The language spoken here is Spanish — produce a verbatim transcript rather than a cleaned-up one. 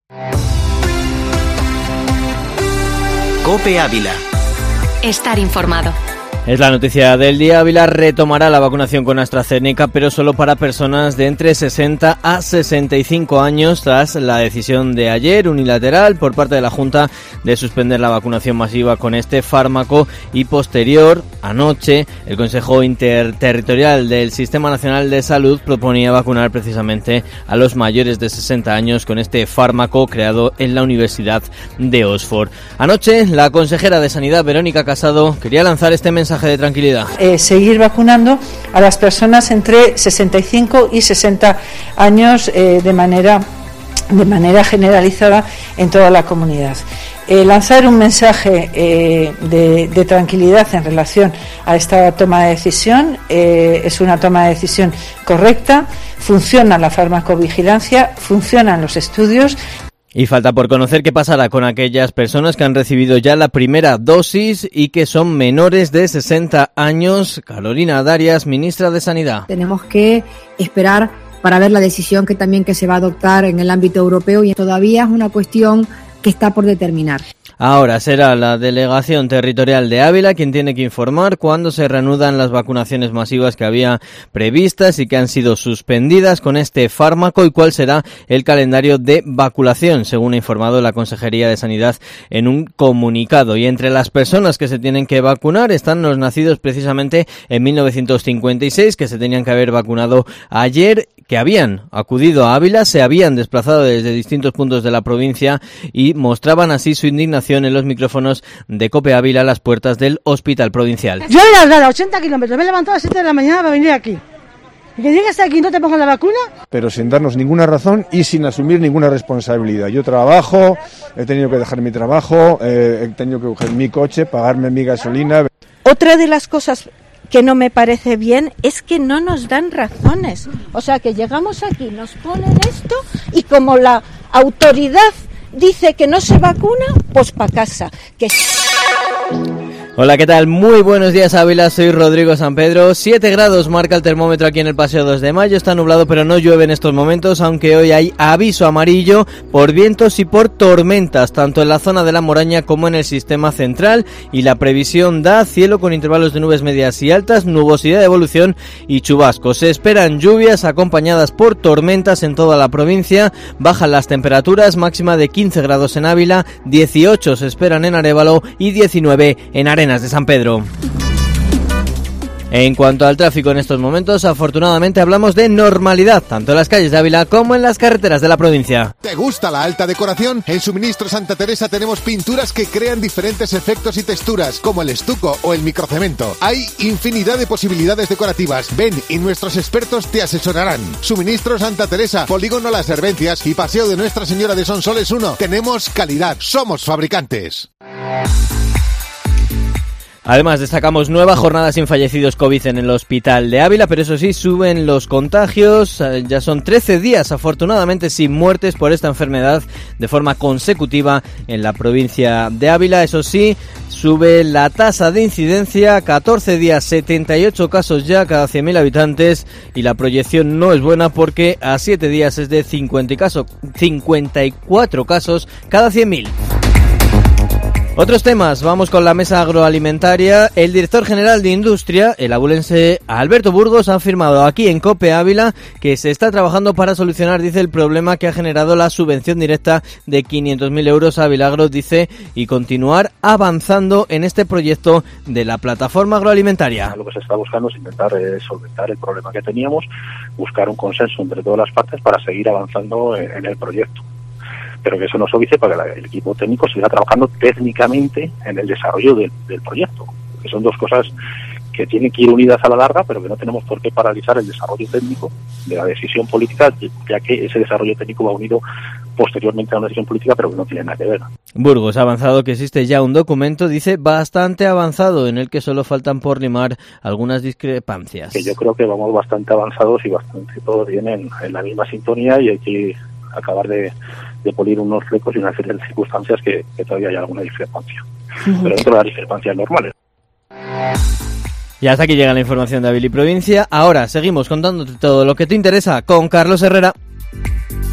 COPE Ávila. Estar informado. Es la noticia del día. Ávila retomará la vacunación con AstraZeneca, pero solo para personas de entre sesenta a sesenta y cinco años, tras la decisión de ayer unilateral por parte de la Junta de suspender la vacunación masiva con este fármaco, y posterior, anoche, el Consejo Interterritorial del Sistema Nacional de Salud proponía vacunar precisamente a los mayores de sesenta años con este fármaco creado en la Universidad de Oxford. Anoche, la consejera de Sanidad, Verónica Casado, quería lanzar este mensaje de tranquilidad. Eh, seguir vacunando a las personas entre sesenta y cinco y sesenta años eh, de manera de manera generalizada en toda la comunidad. Eh, lanzar un mensaje eh, de, de tranquilidad en relación a esta toma de decisión. Eh, es una toma de decisión correcta, funciona la farmacovigilancia, funcionan los estudios. Y falta por conocer qué pasará con aquellas personas que han recibido ya la primera dosis y que son menores de sesenta años. Carolina Darias, ministra de Sanidad. Tenemos que esperar para ver la decisión que también que se va a adoptar en el ámbito europeo, y todavía es una cuestión que está por determinar. Ahora será la Delegación Territorial de Ávila quien tiene que informar cuándo se reanudan las vacunaciones masivas que había previstas y que han sido suspendidas con este fármaco, y cuál será el calendario de vacunación, según ha informado la Consejería de Sanidad en un comunicado. Y entre las personas que se tienen que vacunar están los nacidos precisamente en mil novecientos cincuenta y seis, que se tenían que haber vacunado ayer, que habían acudido a Ávila, se habían desplazado desde distintos puntos de la provincia y mostraban así su indignación en los micrófonos de COPE Ávila a las puertas del hospital provincial. Yo he andado ochenta kilómetros, me he levantado a las siete de la mañana para venir aquí. ¿Y que llegues aquí y no te pongan la vacuna? Pero sin darnos ninguna razón y sin asumir ninguna responsabilidad. Yo trabajo, he tenido que dejar mi trabajo, eh, he tenido que coger mi coche, pagarme mi gasolina. Otra de las cosas que no me parece bien es que no nos dan razones. O sea, que llegamos aquí, nos ponen esto y como la autoridad dice que no se vacuna, pues para casa. Que... Hola, ¿qué tal? Muy buenos días, Ávila, soy Rodrigo San Pedro. siete grados marca el termómetro aquí en el Paseo dos de Mayo, está nublado pero no llueve en estos momentos, aunque hoy hay aviso amarillo por vientos y por tormentas, tanto en la zona de la Moraña como en el sistema central, y la previsión da cielo con intervalos de nubes medias y altas, nubosidad de evolución y chubascos. Se esperan lluvias acompañadas por tormentas en toda la provincia, bajan las temperaturas, máxima de quince grados en Ávila, dieciocho se esperan en Arévalo y diecinueve en Arenas de San Pedro. En cuanto al tráfico en estos momentos, afortunadamente hablamos de normalidad, tanto en las calles de Ávila como en las carreteras de la provincia. ¿Te gusta la alta decoración? En Suministro Santa Teresa tenemos pinturas que crean diferentes efectos y texturas, como el estuco o el microcemento. Hay infinidad de posibilidades decorativas. Ven y nuestros expertos te asesorarán. Suministro Santa Teresa, Polígono Las Herbencias y Paseo de Nuestra Señora de Sonsoles uno. Tenemos calidad, somos fabricantes. Además, destacamos nueva jornada sin fallecidos COVID en el hospital de Ávila, pero eso sí, suben los contagios. Ya son trece días, afortunadamente, sin muertes por esta enfermedad de forma consecutiva en la provincia de Ávila. Eso sí, sube la tasa de incidencia, catorce días, setenta y ocho casos ya cada cien mil habitantes, y la proyección no es buena porque a siete días es de cincuenta y cuatro casos cada cien mil. Otros temas, vamos con la mesa agroalimentaria. El director general de Industria, el abulense Alberto Burgos, ha afirmado aquí en COPE Ávila que se está trabajando para solucionar, dice, el problema que ha generado la subvención directa de quinientos mil euros a Avilagro, dice, y continuar avanzando en este proyecto de la plataforma agroalimentaria. Lo que se está buscando es intentar eh, solventar el problema que teníamos, buscar un consenso entre todas las partes para seguir avanzando en, en el proyecto. Pero que eso no se obvie para que el equipo técnico siga trabajando técnicamente en el desarrollo del, del proyecto, que son dos cosas que tienen que ir unidas a la larga, pero que no tenemos por qué paralizar el desarrollo técnico de la decisión política, ya que ese desarrollo técnico va unido posteriormente a una decisión política, pero que no tiene nada que ver. Burgos ha avanzado que existe ya un documento, dice, bastante avanzado, en el que solo faltan por limar algunas discrepancias. Que yo creo que vamos bastante avanzados y bastante todos vienen en la misma sintonía, y hay que acabar de, de polir unos flecos y una serie de circunstancias que, que todavía hay alguna discrepancia. Uh-huh. Pero dentro de las discrepancias normales. Y hasta aquí llega la información de Ávila y provincia. Ahora seguimos contándote todo lo que te interesa con Carlos Herrera.